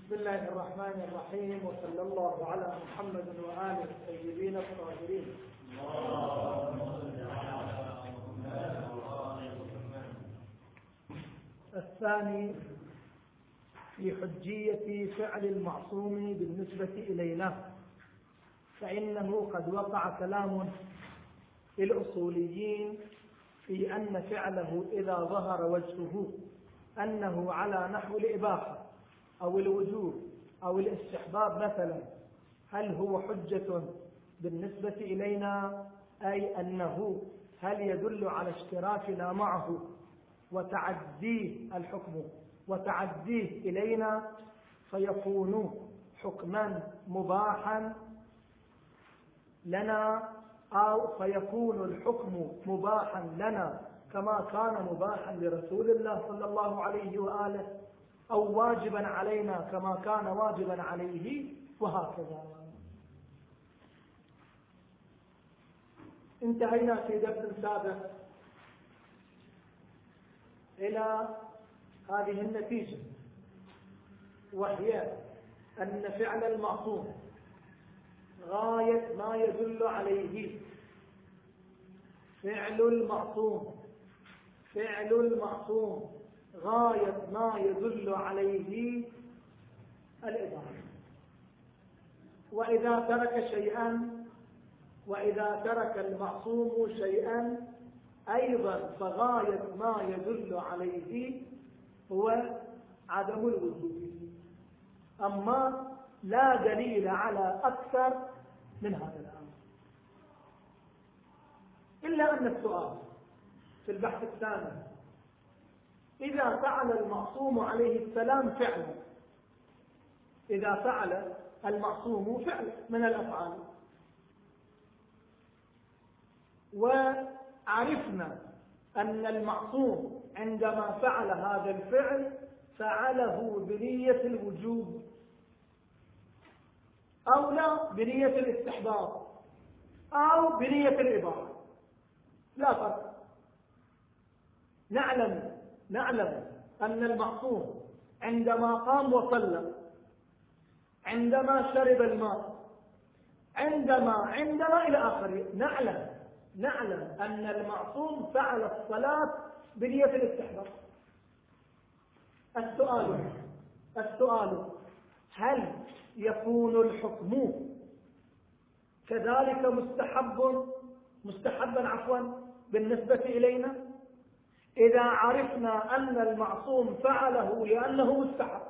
بسم الله الرحمن الرحيم، وصلى الله على محمد وآله الطيبين الطاهرين. الثاني في حجية فعل المعصوم بالنسبة إلينا، فإنه قد وقع كلام للأصوليين في أن فعله إذا ظهر وجهه أنه على نحو الإباحة أو الوجوب أو الاستحباب مثلا، هل هو حجة بالنسبة إلينا؟ أي أنه هل يدل على اشتراكنا معه وتعديه الحكم وتعديه إلينا فيكون حكما مباحا لنا، أو فيكون الحكم مباحا لنا كما كان مباحا لرسول الله صلى الله عليه وآله، أو واجبا علينا كما كان واجبا عليه، وهكذا. انتهينا في درس سابق إلى هذه النتيجة، وهي أن فعل المعصوم غاية ما يدل عليه فعل المعصوم غاية ما يدل عليه الإباحة، وإذا ترك المعصوم شيئا أيضا فغاية ما يدل عليه هو عدم الوجوب، أما لا دليل على أكثر من هذا الأمر. إلا أن السؤال في البحث الثاني: إذا فعل المعصوم عليه السلام فعلا، إذا فعل المعصوم فعل من الأفعال، وعرفنا أن المعصوم عندما فعل هذا الفعل فعله بنية الوجوب أو لا بنية الاستحباب أو بنية الإباحة، لا فرق. نعلم أن المعصوم عندما قام وصلى، عندما شرب الماء، عندما إلى آخره، نعلم أن المعصوم فعل الصلاة بنية الاستحباب. السؤال هل يكون الحكم كذلك مستحبا بالنسبة إلينا؟ إذا عرفنا أن المعصوم فعله لأنه مستحب،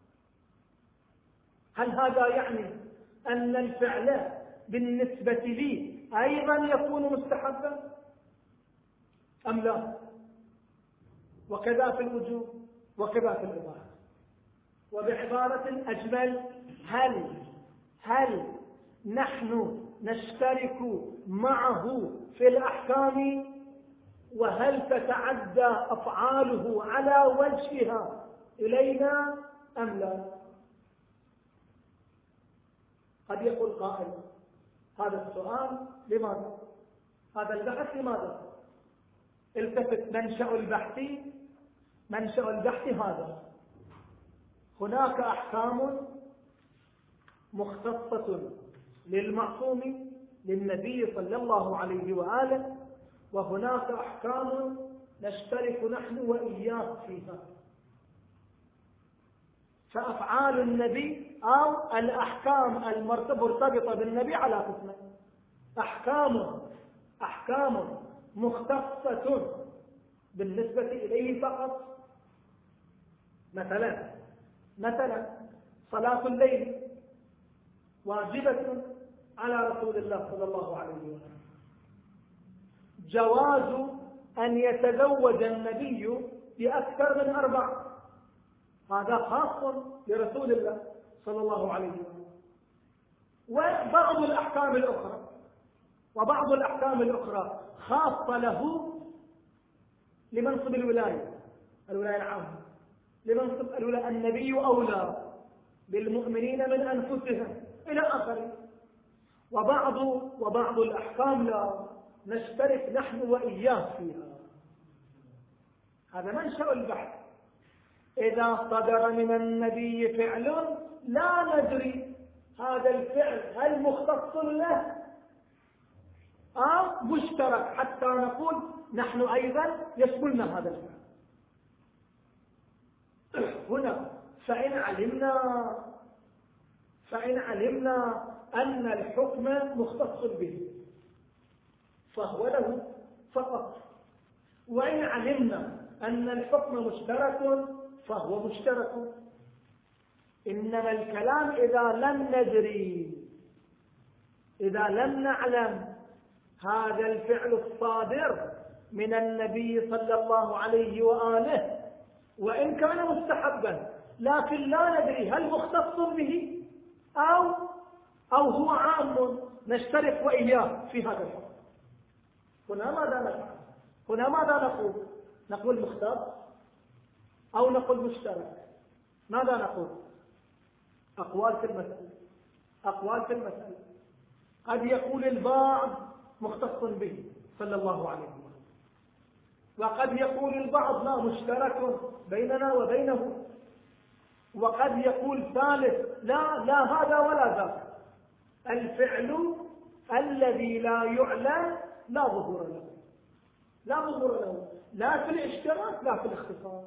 هل هذا يعني أن الفعل بالنسبة لي أيضا يكون مستحبا أم لا؟ وكذا في الوجوب وكذا في الإباحة. وبعبارة أجمل، هل نحن نشترك معه في الأحكام، وهل تتعدى أفعاله على وجهها إلينا أم لا؟ قد يقول قائل: هذا السؤال لماذا؟ هذا البحث لماذا؟ التفت، منشأ البحث هذا. هناك أحكام مختصة للمعصوم للنبي صلى الله عليه وآله، وهناك أحكام نشترك نحن وإياه فيها. فأفعال النبي أو الأحكام المرتبطة بالنبي على قسمين: أحكام مختصة بالنسبة إليه فقط، مثلا صلاة الليل واجبة على رسول الله صلى الله عليه وسلم. جواز أن يتزوج النبي بأكثر من 4، هذا خاص لرسول الله صلى الله عليه وسلم. وبعض الأحكام الأخرى خاصة له لمنصب الولاية العامة، لمنصب الولاية، النبي أولى بالمؤمنين من أنفسهم إلى آخره. وبعض الأحكام لا نشترك نحن وإياه فيها. هذا منشأ البحث. إذا صدر من النبي فعل لا ندري هذا الفعل هل مختص له أو مشترك، حتى نقول نحن أيضا يشملنا هذا الفعل هنا. فإن علمنا أن الحكم مختص به فهو له فقط، وإن علمنا أن الحكم مشترك فهو مشترك. إنما الكلام إذا لم ندري، إذا لم نعلم هذا الفعل الصادر من النبي صلى الله عليه وآله وإن كان مستحبا، لكن لا ندري هل مختص به أو هو عام نشترك وإياه في هذا الحكم. هنا ماذا نفعل؟ هنا ماذا نقول؟ نقول مختص أو نقول مشترك؟ ماذا نقول؟ أقوال في المسألة. قد يقول البعض مختص به صلى الله عليه وسلم، وقد يقول البعض لا مشترك بيننا وبينه، وقد يقول ثالث لا هذا ولا ذاك. الفعل الذي لا يعلم لا ظهور له، لا في الاشتراك لا في الاختصاص.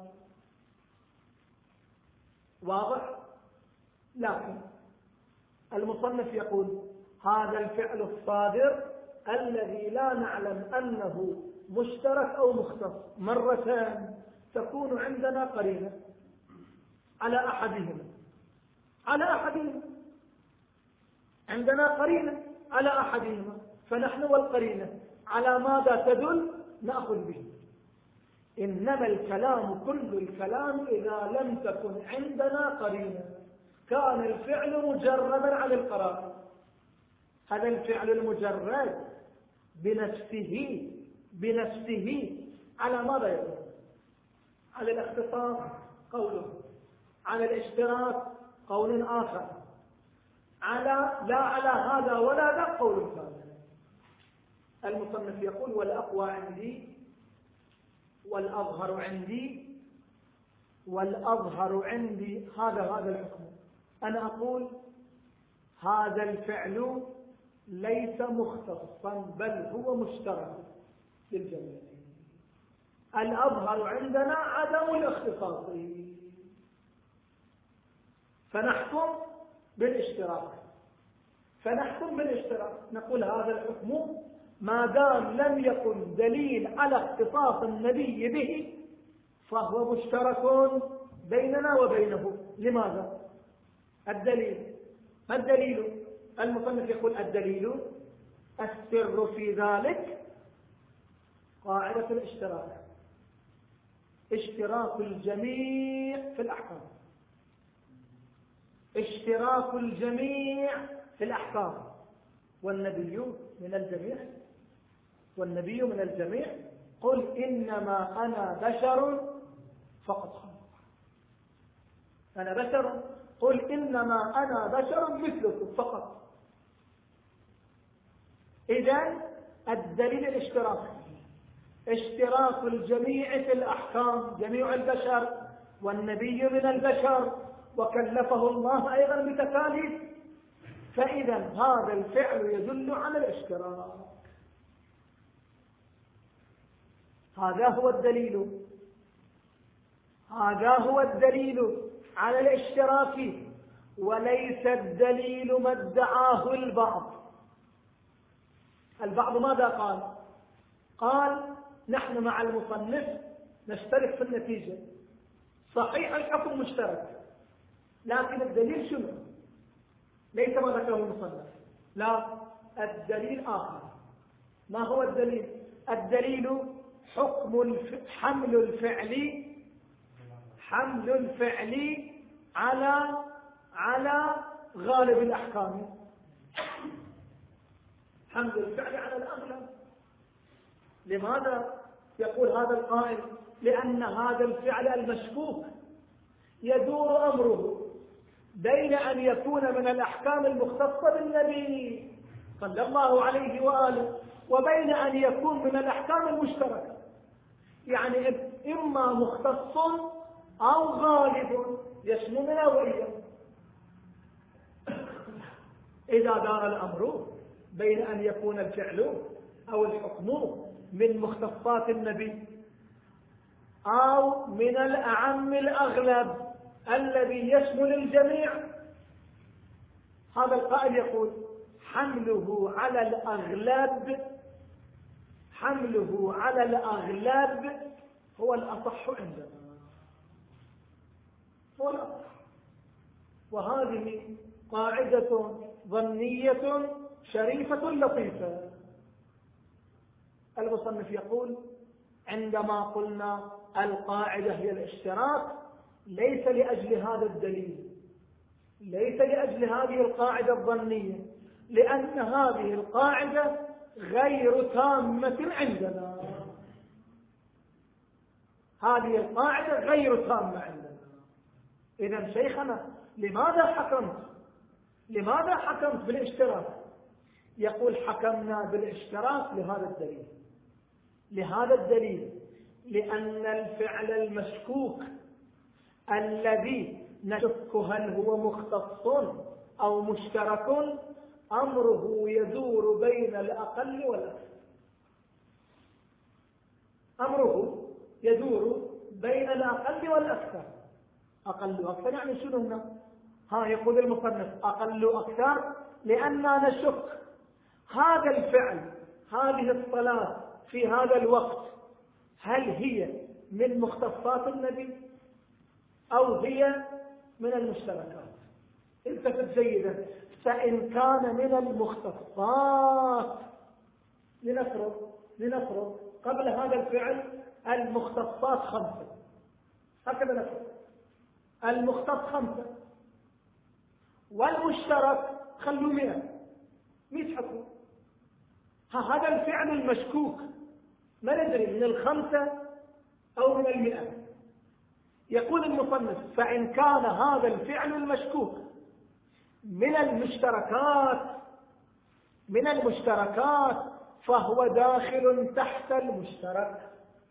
واضح؟ لكن المصنف يقول هذا الفعل الصادر الذي لا نعلم أنه مشترك أو مختص مرتان تكون عندنا قرينة على أحدهما، عندنا قرينة على أحدهما، فنحن والقرينة على ماذا تدل نأخذ به. إنما الكلام كل الكلام إذا لم تكن عندنا قرينة كان الفعل مجردا عن القرار. هذا الفعل المجرد بنفسه على ماذا يدل؟ على الاختصاص قوله، على الاشتراك قول آخر، لا على هذا ولا ذا قول ثالث. المصنف يقول والأقوى عندي والأظهر عندي هذا الحكم. أنا أقول هذا الفعل ليس مختصا بل هو مشترك للجميع. الأظهر عندنا عدم الاختصاص، فنحكم بالاشتراك. نقول هذا الحكم ما دام لم يكن دليل على اختصاص النبي به فهو مشترك بيننا وبينه. لماذا؟ الدليل المصنف يقول الدليل السر في ذلك قاعدة الاشتراك، اشتراك الجميع في الأحكام، والنبي من الجميع قل إنما أنا بشر فقط قل إنما أنا بشر مثلكم فقط. إذن الدليل الاشتراك، اشتراك الجميع في الأحكام، جميع البشر، والنبي من البشر وكلفه الله أيضا بتكاليف، فإذا هذا الفعل يدل على الاشتراك. هذا هو الدليل على الاشتراك، وليس الدليل ما ادعاه البعض. ماذا قال نحن مع المصنف نشترك في النتيجة، صحيح الحكم مشترك، لكن الدليل شنو؟ ليس ما ذكره المصنف، لا، الدليل آخر. ما هو الدليل؟ الدليل حمل الفعل على غالب الأحكام، حمل الفعل على الأغلب. لماذا يقول هذا القائل؟ لأن هذا الفعل المشكوك يدور أمره بين أن يكون من الأحكام المختصة بالنبي صلى الله عليه وآله وبين أن يكون من الأحكام المشتركة، يعني إما مختص أو غالب يشمل نوعيا. إذا دار الأمر بين أن يكون الفعل أو الحكم من مختصات النبي أو من الأعم الأغلب الذي يشمل الجميع، هذا القائل يقول حمله على الأغلب هو الأصح عندنا، هو الأصح. وهذه قاعدة ظنية شريفة لطيفة. المصنف يقول عندما قلنا القاعدة هي الاشتراك ليس لأجل هذا الدليل، ليس لأجل هذه القاعدة الظنية، لأن هذه القاعدة غير تامة عندنا. هذه القاعدة غير تامة عندنا. إذن شيخنا لماذا حكمت بالاشتراك؟ يقول حكمنا بالاشتراك لهذا الدليل لأن الفعل المشكوك الذي نشك هل هو مختص أو مشترك أمره يدور بين الأقل والأكثر. أمره يدور بين الأقل والأكثر. أقل وأكثر يعني شنو هنا؟ يقول المصنف أقل وأكثر لأننا نشك هذا الفعل، هذه الصلاة في هذا الوقت، هل هي من مختصات النبي أو هي من المشتركات؟ التفت جيدا. فإن كان من المختصات، لنفرض قبل هذا الفعل المختصات 5، هكذا نفرض المختص 5 والمشترك خلوا 100 حكم. هذا الفعل المشكوك ما ندري من 5 أو من 100. يقول المصنف فإن كان هذا الفعل المشكوك من المشتركات فهو داخل تحت المشترك.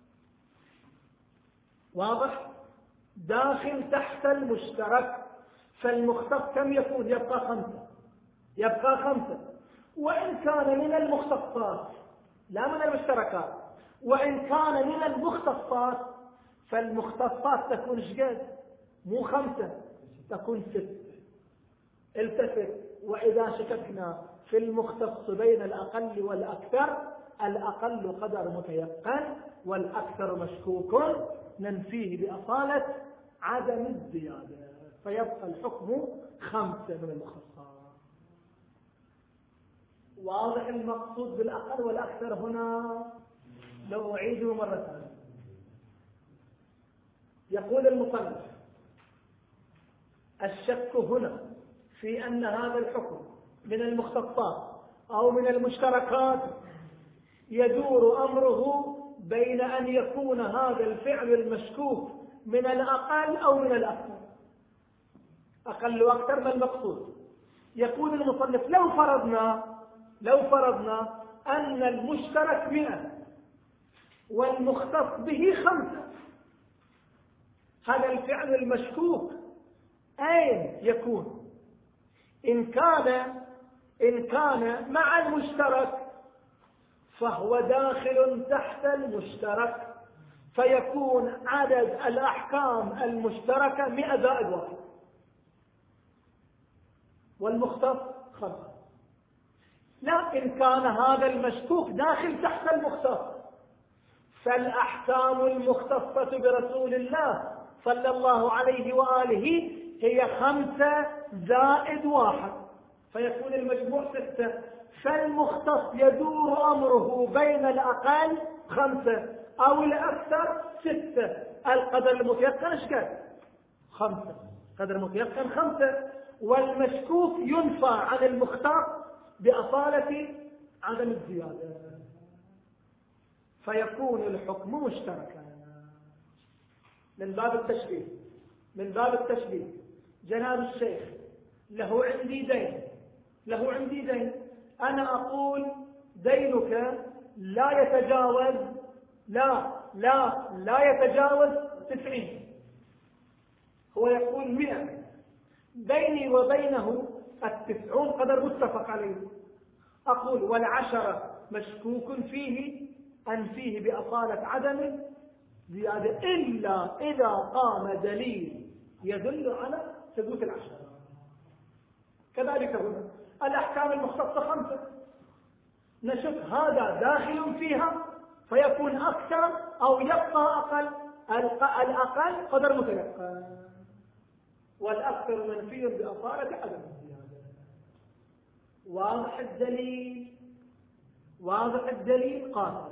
واضح؟ داخل تحت المشترك. فالمختص كم يكون؟ يبقى 5. وإن كان من المختصات لا من المشتركات، وإن كان من المختصات فالمختصات تكون شقد؟ مو 5، تكون 6. التفت. وإذا شككنا في المختص بين الأقل والأكثر، الأقل قدر متيقن والأكثر مشكوك، ننفيه بأصالة عدم الزيادة، فيبقى الحكم 5 من المختصات. واضح المقصود بالأقل والأكثر هنا؟ لو أعيده مرة ثانية. يقول المصنف الشك هنا في أن هذا الحكم من المختصات أو من المشتركات يدور أمره بين أن يكون هذا الفعل المشكوك من الأقل أو من الأكثر. أقل وأكثر ما المقصود؟ يقول المصنف لو فرضنا أن المشترك 100 والمختص به 5، هذا الفعل المشكوك أين يكون؟ إن كان مع المشترك فهو داخل تحت المشترك، فيكون عدد الأحكام المشتركة 100 زائد 1 والمختص 5. لا، إن كان هذا المشكوك داخل تحت المختص فالأحكام المختصة برسول الله صلى الله عليه وآله هي 5 زائد 1، فيكون المجموع 6. فالمختص يدور أمره بين الأقل 5 أو الأكثر 6. القدر المتيقن ايش كان؟ 5. قدر متيقن 5. والمشكوك ينفى عن المختص بأصالة عدم الزيادة، فيكون الحكم مشتركا. من باب التشبيه جناب الشيخ له عندي دين، أنا أقول دينك لا يتجاوز 90. هو يقول 100 بيني وبينه 90 قدر متفق عليه. أقول 10 مشكوك فيه أنفيه بأصالة عدم زيادة إلا إذا قام دليل يدل على ثبوت 10. كذلك هنا الأحكام المختصة 5 نشوف هذا داخل فيها فيكون أكثر أو يبقى أقل. الأقل قدر متيقن والأكثر منفي بأصالة عدم الزيادة. واضح الدليل قاصر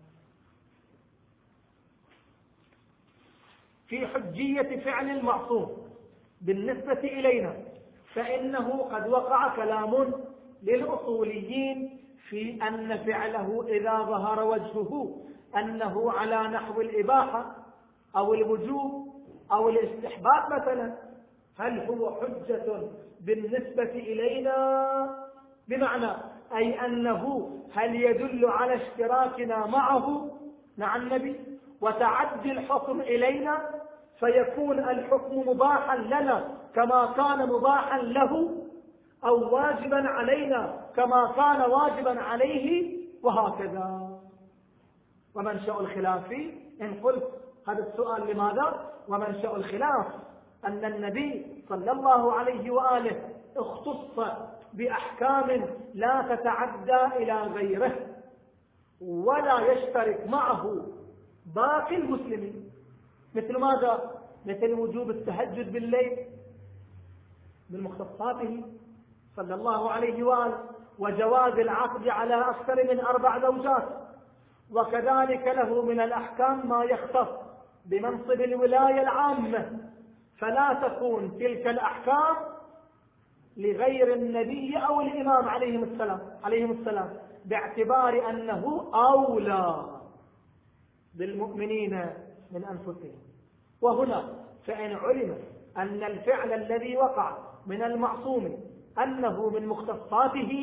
في حجية فعل المعصوم بالنسبة إلينا، فإنه قد وقع كلام للأصوليين في أن فعله إذا ظهر وجهه أنه على نحو الإباحة أو الوجوب أو الاستحباب مثلا، هل هو حجة بالنسبة إلينا؟ بمعنى أي أنه هل يدل على اشتراكنا معه مع النبي وتعدي الحكم إلينا فيكون الحكم مباحا لنا كما كان مباحا له، أو واجبا علينا كما كان واجبا عليه، وهكذا. ومنشأ الخلاف إن قلت هذا السؤال لماذا؟ ومنشأ الخلاف أن النبي صلى الله عليه وآله اختص بأحكام لا تتعدى إلى غيره ولا يشترك معه باقي المسلمين، مثل ماذا؟ مثل وجوب التهجد بالليل من مختصاته صلى الله عليه وآله، وجواز العقد على أكثر من 4 زوجات، وكذلك له من الأحكام ما يختص بمنصب الولاية العامة، فلا تكون تلك الأحكام لغير النبي أو الإمام عليهم السلام باعتبار أنه أولى بالمؤمنين من أنفسهم. وهنا فإن علم أن الفعل الذي وقع من المعصوم أنه من مختصاته،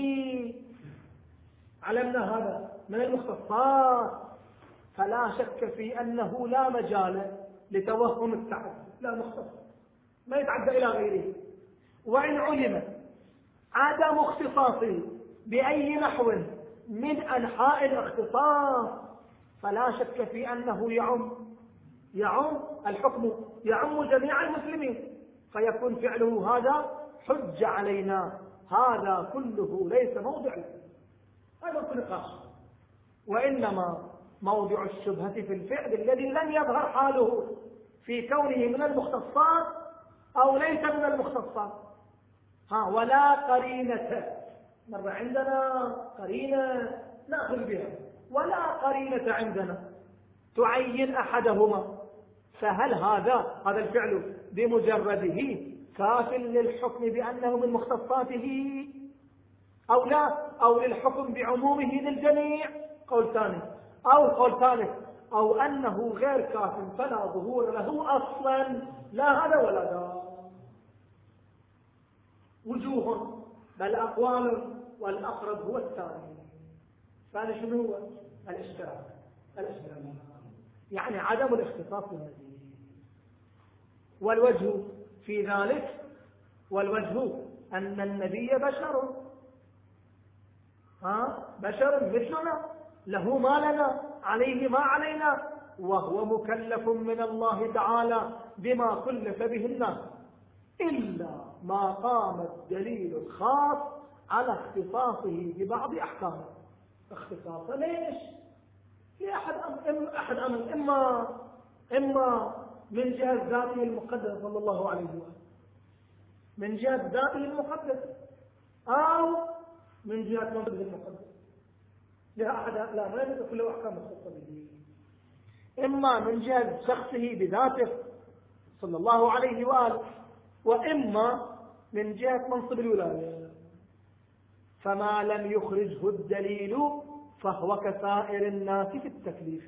علمنا هذا من المختصات، فلا شك في أنه لا مجال لتوهم التعدي، لا مختص ما يتعدى إلى غيره. وإن علم عدم اختصاصه بأي نحو من أنحاء الاختصاص فلا شك في أنه يعم الحكم، يعم جميع المسلمين، فيكون فعله هذا حج علينا. هذا كله ليس موضع هذا نقاش، وإنما موضع الشبهة في الفعل الذي لم يظهر حاله في كونه من المختصات أو ليس من المختصات. ولا قرينة، مرة عندنا قرينة نأخذ بها ولا قرينة عندنا تعين أحدهما، فهل هذا الفعل بمجرده كاف للحكم بأنه من مختصاته أو لا، أو للحكم بعمومه للجميع؟ قول ثاني، أو قول ثالث، أو أنه غير كاف فلا ظهور له أصلا، لا هذا ولا ذا. وجوه بل أقوال، والأقرب هو الثاني. الثاني شنو هو؟ الاشتراك يعني عدم الاختصاص بالنبي. والوجه في ذلك، والوجه أن النبي بشر مثلنا، له ما لنا عليه ما علينا، وهو مكلف من الله تعالى بما كلف به الناس، إلا ما قام الدليل الخاص على اختصاصه ببعض أحكامه. اختصاصه ليش؟ لأحد أمر، إما من جهة ذاته المقدس صلى الله عليه وسلم، من جهة ذاته المقدس، أو من جهة منصبه المقدس. لا ما يملك له أحكام مختصة به، إما من جهة شخصه بذاته صلى الله عليه وآله، وإما من جهة منصب الولاية. فما لم يخرجه الدليل فهو كسائر الناس في التكليف.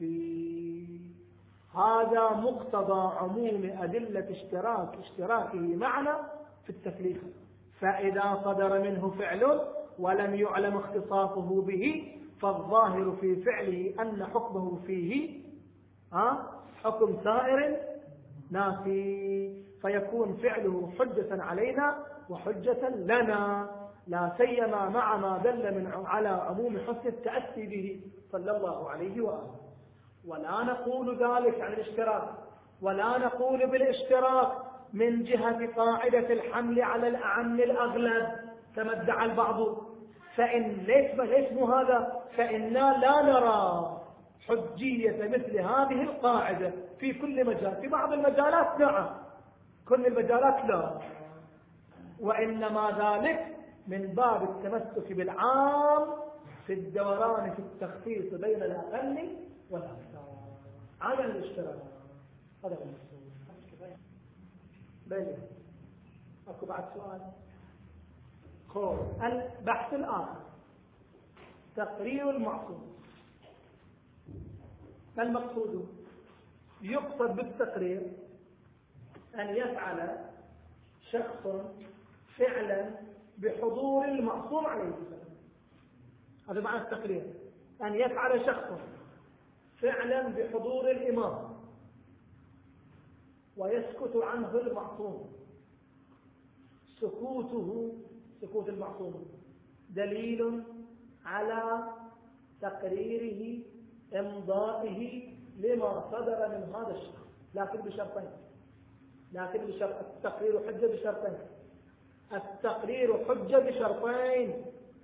هذا مقتضى عموم أدلة اشتراكه معنا في التكليف. فإذا صدر منه فعل ولم يعلم اختصاصه به فالظاهر في فعله أن حكمه فيه حكم سائر ناس. فيكون فعله حجة علينا وحجة لنا، لا سيما مع ما دل على عموم حسن التأسي به صلى الله عليه وآله. ولا نقول ذلك عن الاشتراك، ولا نقول بالاشتراك من جهة قاعدة الحمل على الأعم الأغلب كما ادعى البعض، فإن ليس هذا، فإنا لا نرى حجية مثل هذه القاعدة في كل مجال. في بعض المجالات نعم، كل المجالات لا، وإنما ذلك من باب التمسك بالعام في الدوران في التخصيص بين الأقل والأكثر على الاشتراك. هذا هو المقصود. بيني أكو بعد سؤال؟ البحث الآخر تقرير المعصوم. المقصود يقصد بالتقرير أن يفعل شخص فعلا بحضور المعصوم عليه السلام. هذا معنى التقرير، أن يفعل شخص فعلا بحضور الإمام ويسكت عنه المعصوم. سكوت المعصوم دليل على تقريره إمضائه لما صدر من هذا الشخص، لكن بشرطين. التقرير حجة بشرطين. التقرير حجة بشرطين.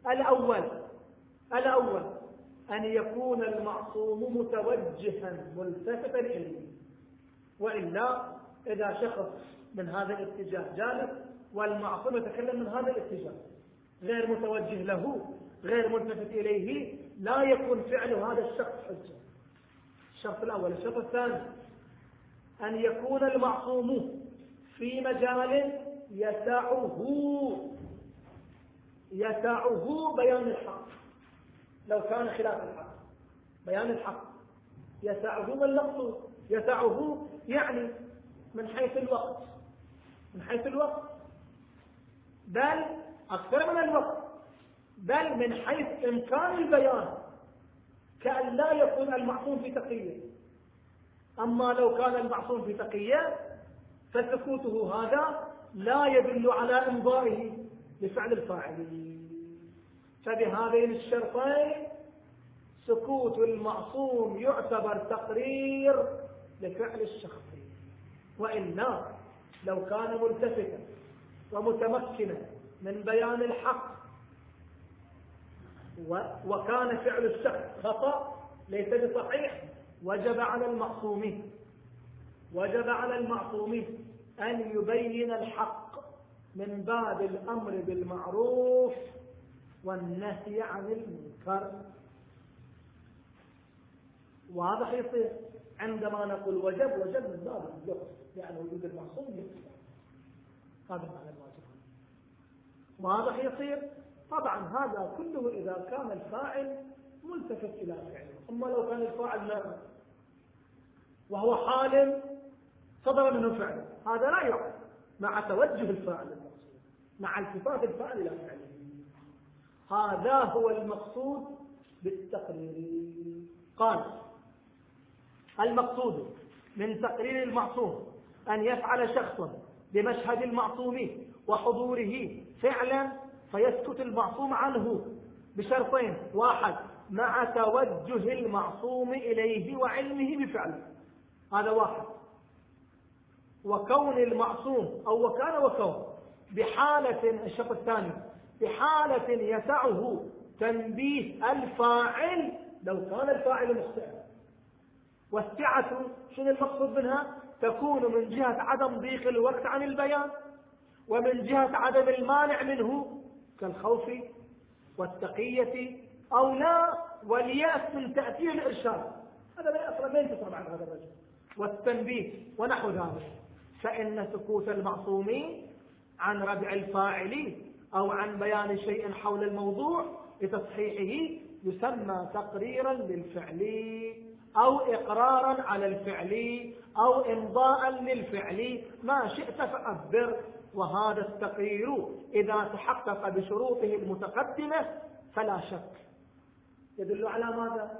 الأول أن يكون المعصوم متوجها ملتفتا إليه، وإلا إذا شخص من هذا الاتجاه جالس والمعصوم يتكلم من هذا الاتجاه غير متوجه له غير ملتفت إليه، لا يكون فعل هذا الشخص حجة. الشرط الأول. الشرط الثاني أن يكون المعصوم في مجال يسعه بيان الحق. لو كان خلاف الحق بيان الحق يسعه، ما المقصود؟ يسعه يعني من حيث الوقت، بل أكثر من الوقت، بل من حيث إمكان البيان، كأن لا يكون المعصوم في تقية. أما لو كان المعصوم في تقية فسكوته هذا لا يدل على إمضائه لفعل الفاعل. فبهذين الشرطين سكوت المعصوم يعتبر تقرير لفعل الشخص، وإلا لو كان ملتفتا ومتمكنا من بيان الحق وكان فعل الشخص خطأ ليس بصحيح، وجب على المعصوم أن يبين الحق من باب الأمر بالمعروف والنهي عن المنكر. واضح يصير عندما نقول وجب من باب اللغة، يعني وجود المعصوم يصير هذا معنى الواجب. واضح يصير. طبعا هذا كله إذا كان الفاعل ملتفت إلى فعله. أما لو كان الفاعل نائم وهو حال صدر منه فعله، هذا لا يعرف مع توجه الفاعل المقصود، مع التفات الفاعل إلى فعله. هذا هو المقصود بالتقرير. قال المقصود من تقرير المعصوم أن يفعل شخص بمشهد المعصوم وحضوره فعلا فيسكت المعصوم عنه بشرطين: واحد، مع توجه المعصوم إليه وعلمه بفعله، هذا واحد. وكون المعصوم أو وكون بحالة، الشرط الثاني، بحالة يسعه تنبيه الفاعل لو كان الفاعل مخطئا. والسعة شنو المقصود منها؟ تكون من جهة عدم ضيق الوقت عن البيان، ومن جهة عدم المانع منه كالخوف والتقية أو لا واليأس من تأثير الإرشاد، هذا لا أصلا ما ينتصر عن هذا الرجل، والتنبيه ونحو ذلك. فإن سكوت المعصومين عن ردع الفاعل أو عن بيان شيء حول الموضوع لتصحيحه يسمى تقريرا للفعل أو إقرارا على الفعل أو إمضاء للفعل، ما شئت فأبر. وهذا التقرير إذا تحقق بشروطه المتقدمة فلا شك يدل على ماذا؟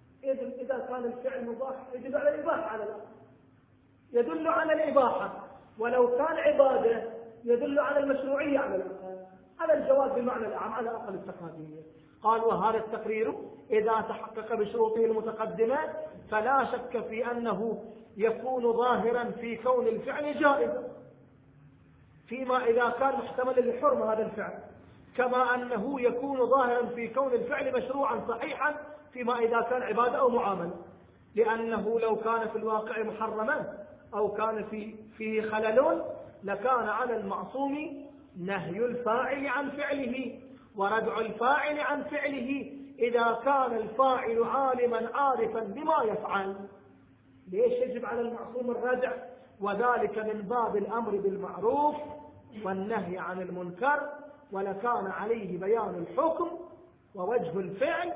إذا كان الفعل مباح يدل على الإباحة، على الأقل يدل على الإباحة. ولو كان عبادة يدل على المشروعية على الأقل، على الجواز بمعنى الأعم على الأقل التقاديمية. قال وهذا التقرير إذا تحقق بشروطه المتقدمة فلا شك في أنه يكون ظاهرا في كون الفعل جائزا، فيما إذا كان محتملا للحرمة هذا الفعل، كما أنه يكون ظاهرا في كون الفعل مشروعا صحيحا فيما إذا كان عبادة أو معاملة، لأنه لو كان في الواقع محرما أو كان فيه خلل لكان على المعصوم نهي الفاعل عن فعله وردع الفاعل عن فعله إذا كان الفاعل عالما عارفا بما يفعل. ليش يجب على المعصوم الردع؟ وذلك من باب الأمر بالمعروف والنهي عن المنكر، ولكان عليه بيان الحكم ووجه الفعل،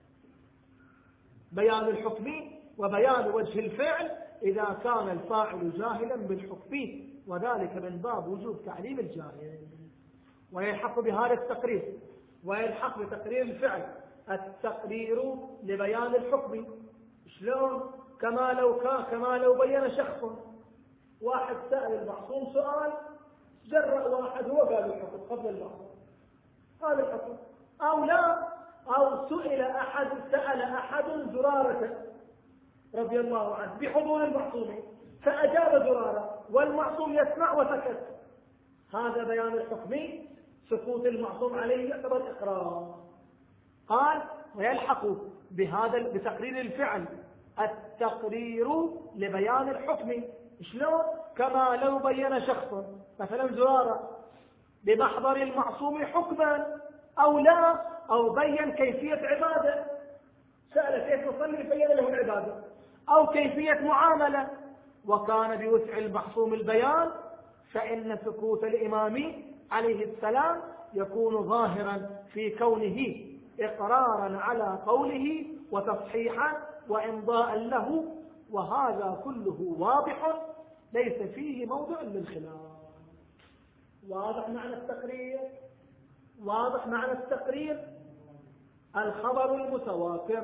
بيان الحكم وبيان وجه الفعل إذا كان الفاعل جاهلا بالحكم، وذلك من باب وجوب تعليم الجاهل. ويلحق بهذا التقرير ويلحق بتقرير الفعل التقرير لبيان الحكم. شلون؟ كما لو بين شخص، واحد سأل المعصوم سؤال، جرأ واحد هو قال الحكم قبل المعصوم، قال الحكم، أو لا، أو سأل أحد زرارة رضي الله عنه بحضور المعصوم فأجاب زرارة والمعصوم يسمع وسكت، هذا بيان الحكم، سكوت المعصوم عليه يعتبر إقرار. قال ويلحق بتقرير الفعل التقرير لبيان الحكم. شلون؟ كما لو بين شخص مثلا زرارة بمحضر المعصوم حكما أو لا، أو بين كيفية عبادة، سأل كيف يصلي بين له العبادة، أو كيفية معاملة، وكان بوسع المعصوم البيان، فإن سكوت الإمام عليه السلام يكون ظاهرا في كونه إقرارا على قوله وتصحيحا وإمضاء له، وهذا كله واضح ليس فيه موضع للخلاف. واضح معنى التقرير؟ واضح معنى التقرير. الخبر المتواتر،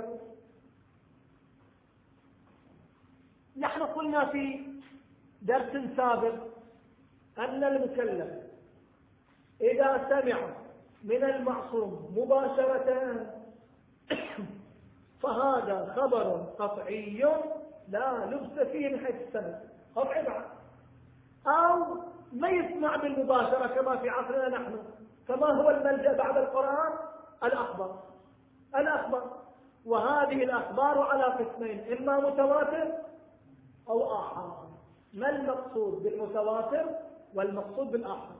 نحن قلنا في درس سابق أن المكلف إذا سمع من المعصوم مباشرة فهذا خبر قطعي لا لبس فيه من حيث السند، قطعي بعد، أو ما يسمع بالمباشرة كما في عصرنا نحن، كما هو الملجأ بعد القرآن الأخبار، وهذه الأخبار على قسمين، إما متواتر أو آحاد. ما المقصود بالمتواتر والمقصود بالآحاد؟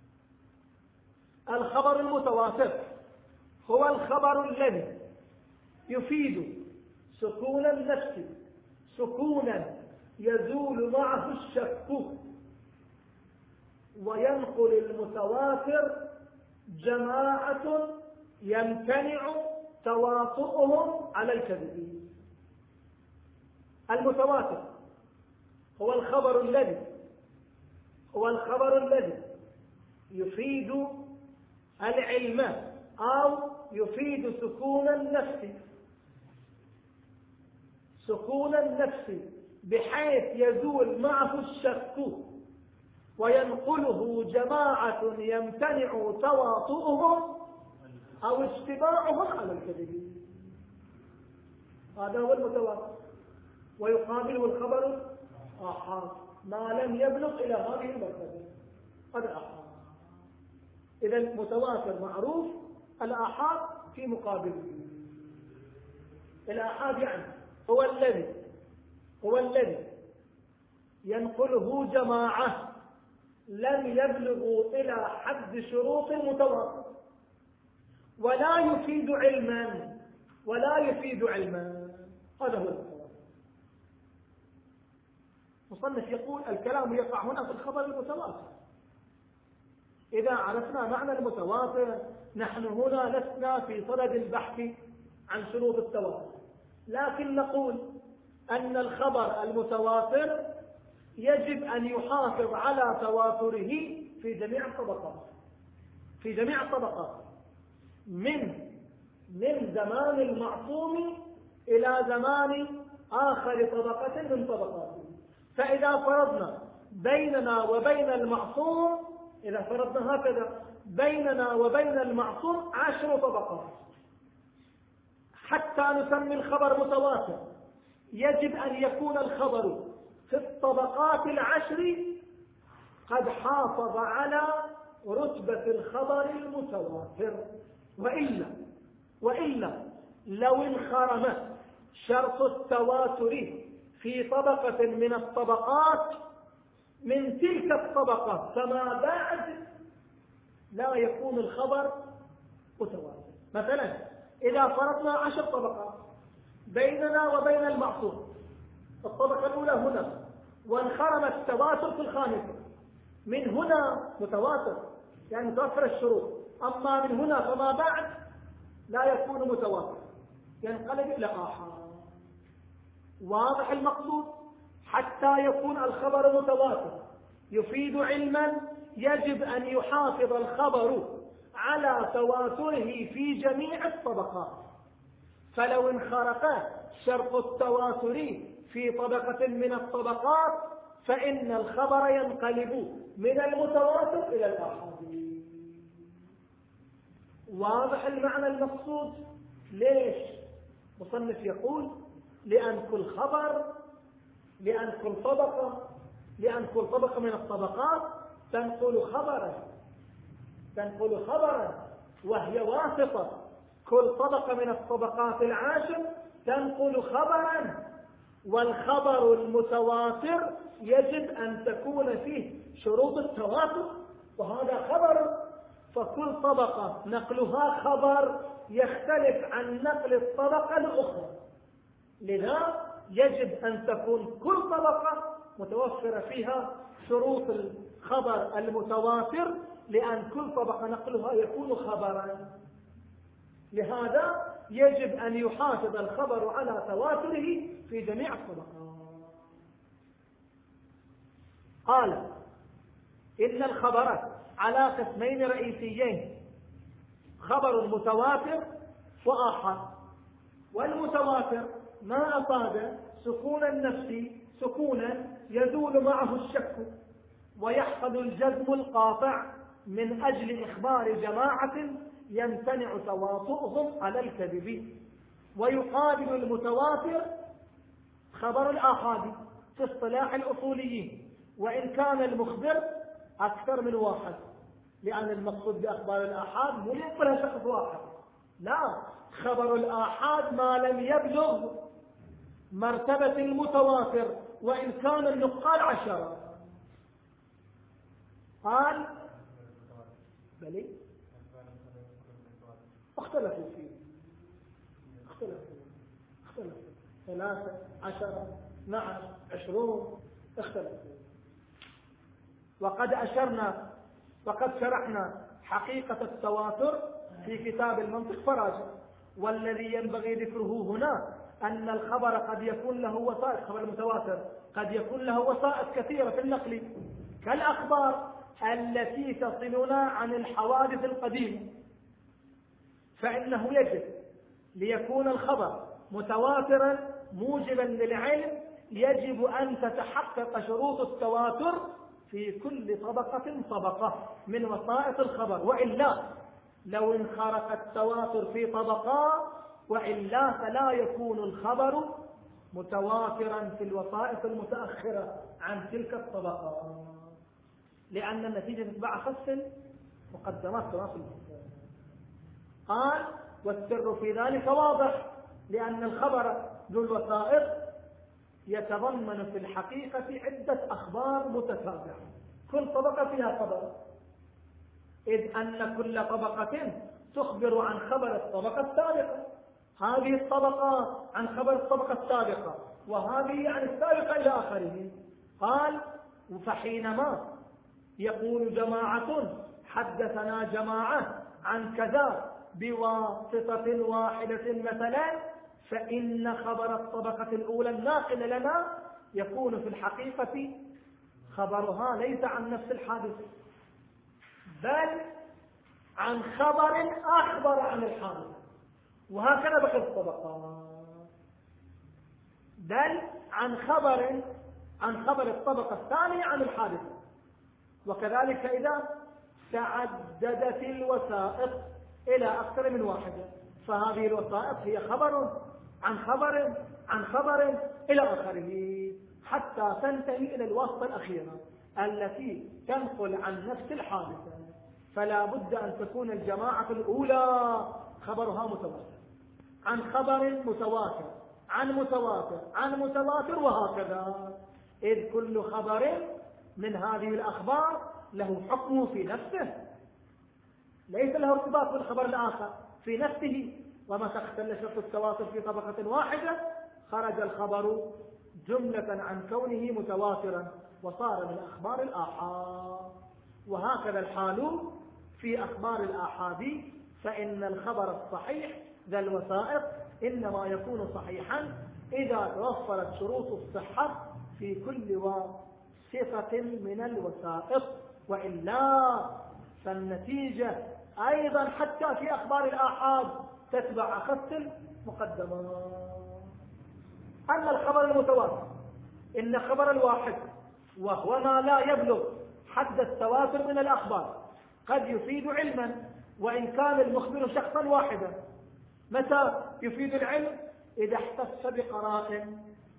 الخبر المتواتر هو الخبر الذي يفيد سكون النفس، سكونا يزول معه الشك، وينقل المتواتر جماعة يمتنع تواطؤهم على الكذب. المتواتر هو الخبر الذي يفيد العلم أو يفيد سكون النفس بحيث يزول معه الشك، وينقله جماعة يمتنع تواطؤهم أو اشتباعهم على الكذب. هذا هو المتواتر. ويقابله الخبر آحاد ما لم يبلغ إلى هذه المرتبة، هذا آحاد. إذا المتواتر معروف، الآحاد في مقابله. الآحاد يعني هو الذي ينقله جماعة لم يبلغوا إلى حد شروط المتواتر ولا يفيد علما، هذا هو المتواتر. مصنف يقول الكلام يقع هنا في الخبر المتواتر. إذا عرفنا معنى المتواتر نحن هنا لسنا في صدد البحث عن شروط التواتر، لكن نقول أن الخبر المتواتر يجب أن يحافظ على تواتره في جميع الطبقات، من زمان المعصوم إلى زمان آخر طبقة من طبقاته. فإذا فرضنا بيننا وبين المعصوم، إذا فرضنا هكذا بيننا وبين المعصوم 10 طبقات حتى نسمي الخبر متواتر، يجب أن يكون الخبر في الطبقات 10 قد حافظ على رتبة الخبر المتواتر. وإلا لو انخرم شرط التواتر في طبقة من الطبقات من تلك الطبقة فما بعد لا يكون الخبر متواتر. مثلا إذا فرضنا 10 طبقات بيننا وبين المعصوم، الطبقة الأولى هنا وانخرم التواتر في الخامسة، من هنا متواتر يعني متوفر الشروط، أما من هنا فما بعد لا يكون متواتر، ينقلب إلى آحاد. واضح المقصود؟ حتى يكون الخبر متواتر يفيد علما يجب أن يحافظ الخبر على تواتره في جميع الطبقات، فلو انخرق شرط التواتر في طبقة من الطبقات فإن الخبر ينقلب من المتواتر إلى الآحاد. واضح المعنى المقصود؟ ليش مصنف يقول لأن كل طبقة من الطبقات تنقل خبرا وهي واسطة، كل طبقة من الطبقات 10 تنقل خبرا، والخبر المتواتر يجب أن تكون فيه شروط التواتر، وهذا خبر، فكل طبقة نقلها خبر يختلف عن نقل الطبقة الأخرى، لذا يجب أن تكون كل طبقة متوفرة فيها شروط الخبر المتواتر، لأن كل طبقة نقلها يكون خبرا. لهذا يجب أن يحافظ الخبر على تواتره في جميع الطبقات. قال إن الخبر على قسمين رئيسيين، خبر متواتر وآحاد. والمتواتر ما أصاب سكون النفس سكونا يزول معه الشك ويحصل الجزم القاطع من أجل إخبار جماعة يمتنع تواطؤهم على الكذب. ويقابل المتواتر خبر الآحاد في اصطلاح الأصوليين، وإن كان المخبر أكثر من واحد، لأن المقصود بأخبار الآحاد مو يقبلها شخص واحد، لا، خبر الآحاد ما لم يبلغ مرتبة المتواتر وإن كان النقال 10. قال بلي اختلفوا فيه 3 10 12 20 اختلفوا. وقد شرحنا حقيقة التواتر في كتاب المنطق فراجع. والذي ينبغي ذكره هنا أن الخبر قد يكون له وسائط، خبر المتواتر قد يكون له وسائط كثيرة في النقل، كالأخبار التي تصلنا عن الحوادث القديمة، فإنه يجب ليكون الخبر متواترا موجبا للعلم يجب أن تتحقق شروط التواتر في كل طبقة من وسائط الخبر، وإلا لو انخرق التواتر في طبقات وإلا فلا يكون الخبر متواترا في الوسائط المتأخرة عن تلك الطبقات، لأن النتيجة تتبع خص مقدمات تواصل. قال والسر في ذلك واضح، لأن الخبر ذو الوسائط يتضمن في الحقيقة عدة أخبار متتابعة، كل طبقة فيها خبر، إذ أن كل طبقة تخبر عن خبر الطبقة السابقة، هذه الطبقة عن خبر الطبقة السابقة، وهذه عن السابقة إلى آخره. قال فحينما يقول جماعة حدثنا جماعة عن كذا بواسطة واحدة مثلا، فإن خبر الطبقة الأولى الناقل لنا يكون في الحقيقة خبرها ليس عن نفس الحادث، بل عن خبر أخبر عن الحادث، وهكذا بقي الطبقات، بل عن خبر عن خبر الطبقة الثانية عن الحادثة. وكذلك إذا تعددت الوسائط إلى أكثر من واحدة، فهذه الوسائط هي خبر عن خبر عن خبر إلى آخره، حتى تنتهي إلى الواسطة الأخيرة التي تنقل عن نفس الحادثة. فلا بد أن تكون الجماعة الأولى خبرها متواتر عن خبر متواتر عن متواتر عن متواتر، وهكذا، إذ كل خبر من هذه الأخبار له حكمه في نفسه، ليس له ارتباط بالخبر الآخر في نفسه. ومتى اختل شرط التواتر في طبقة واحدة خرج الخبر جملة عن كونه متواترا وصار من أخبار الآحاد. وهكذا الحال في أخبار الآحاد، فإن الخبر الصحيح ذا الوسائط إنما يكون صحيحا إذا توفرت شروط الصحة في كل وصفة من الوسائط، وإلا فالنتيجة أيضا حتى في أخبار الآحاد تتبع أخذ المقدمات. أما الخبر المتواتر إن خبر الواحد وهو ما لا يبلغ حد التواتر من الأخبار قد يفيد علما وإن كان المخبر شخصا واحدا. متى يفيد العلم؟ إذا احتف بقرائن،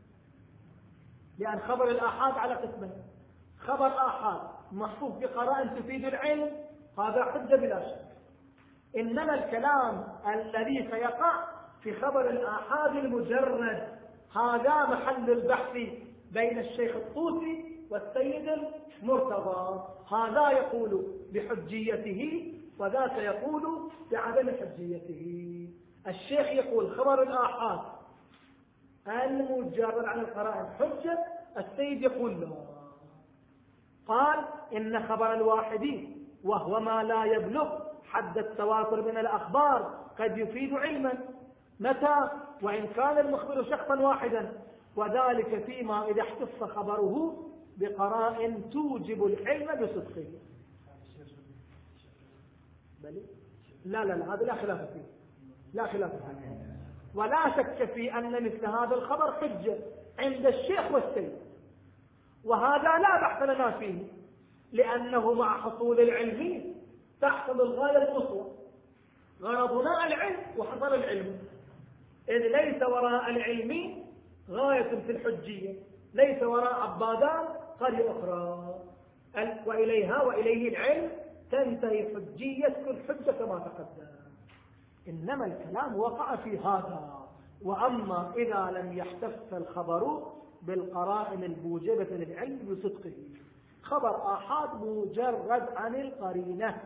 لأن خبر الآحاد على قسمين: خبر آحاد محفوظ بقرائن تفيد العلم، هذا حجة بلا شك. إنما الكلام الذي سيقع في خبر الآحاد المجرد هذا محل البحث بين الشيخ الطوسي والسيد المرتضى، هذا يقول بحجيته وذاك يقول بعدم حجيته. الشيخ يقول خبر الآحاد المجرد عن القرائن حجة، السيد يقول لا. قال إن خبر الواحد وهو ما لا يبلغ حد التواتر من الأخبار قد يفيد علما. متى؟ وإن كان المخبر شخصا واحدا، وذلك فيما إذا احتف خبره بقرائن توجب العلم بصدقه. لا لا لا، هذا لا خلاف فيه، لا خلاف فيه، ولا شك في أن مثل هذا الخبر حجة عند الشيخ والسيد، وهذا لا بحث لنا فيه، لأنه مع حصول العلم تحصل الغاية القصوى. غرضنا العلم وحصل العلم، إذ ليس وراء العلم غاية في الحجية، ليس وراء عبادان قرية أخرى، وإليها وإليه العلم تنتهي حجية كل حجة كما تقدم. إنما الكلام وقع في هذا. وأما إذا لم يحتف الخبر بالقرائن الموجبة للعلم بصدقه، خبر آحاد مجرد عن القرينة،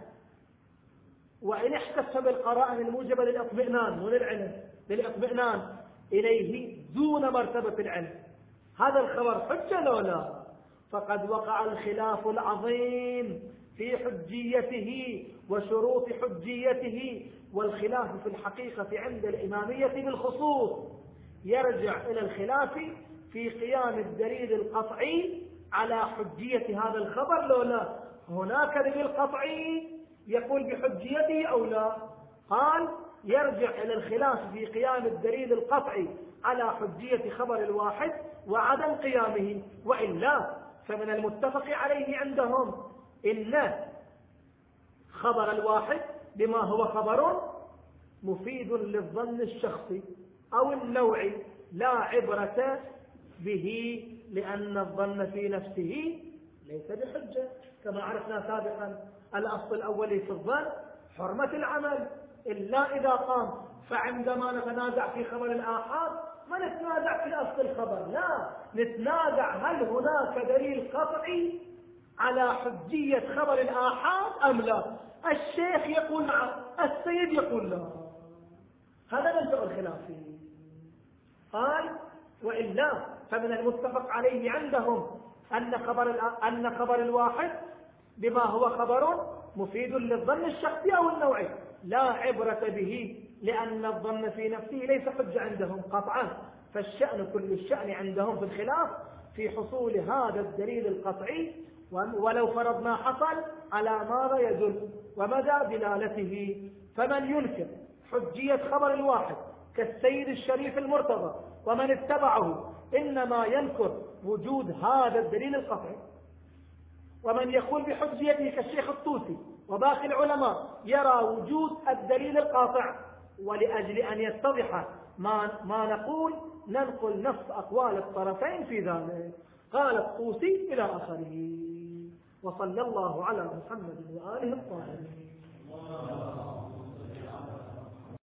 وإن احتف بالقرائن الموجبة للإطمئنان وللعلم للإطمئنان إليه دون مرتبة العلم، هذا الخبر حجة لو لا؟ فقد وقع الخلاف العظيم في حجيته وشروط حجيته، والخلاف في الحقيقة عند الإمامية بالخصوص يرجع إلى الخلاف في قيام الدليل القطعي على حجية هذا الخبر لو لا. هناك دليل قطعي يقول بحجيته أو لا؟ قال يرجع إلى الخلاف في قيام الدليل القطعي على حجية خبر الواحد وعدم قيامه، وإلا فمن المتفق عليه عندهم إن خبر الواحد بما هو خبر مفيد للظن الشخصي أو النوعي لا عبرة به، لأن الظن في نفسه ليس بحجة كما عرفنا سابقا. الأصل الأولي في الظن حرمة العمل إلا إذا قام. فعندما نتنازع في خبر الآحاد ما نتنازع في أصل الخبر، لا، نتنازع هل هناك دليل قطعي على حجية خبر الآحاد أم لا. الشيخ يقول نعم، السيد يقول لا، هذا منطق الخلاف. قال وإلا فمن المتفق عليه عندهم أن خبر الواحد بما هو خبر مفيد للظن الشخصي أو النوعي لا عبرة به، لأن الظن في نفسه ليس حجة عندهم قطعا. فالشأن كل الشأن عندهم في الخلاف في حصول هذا الدليل القطعي، ولو فرضنا حصل على ماذا يدل ومدى دلالته. فمن ينكر حجية خبر الواحد كالسيد الشريف المرتضى ومن اتبعه إنما ينكر وجود هذا الدليل القطعي. ومن يقول بحجيته كالشيخ الطوسي وباقي العلماء يرى وجود الدليل القاطع. ولأجل أن يتضح ما نقول ننقل نص أقوال الطرفين في ذلك. قال الطوسي إلى آخره. وصلى الله على محمد وآله الطاهرين.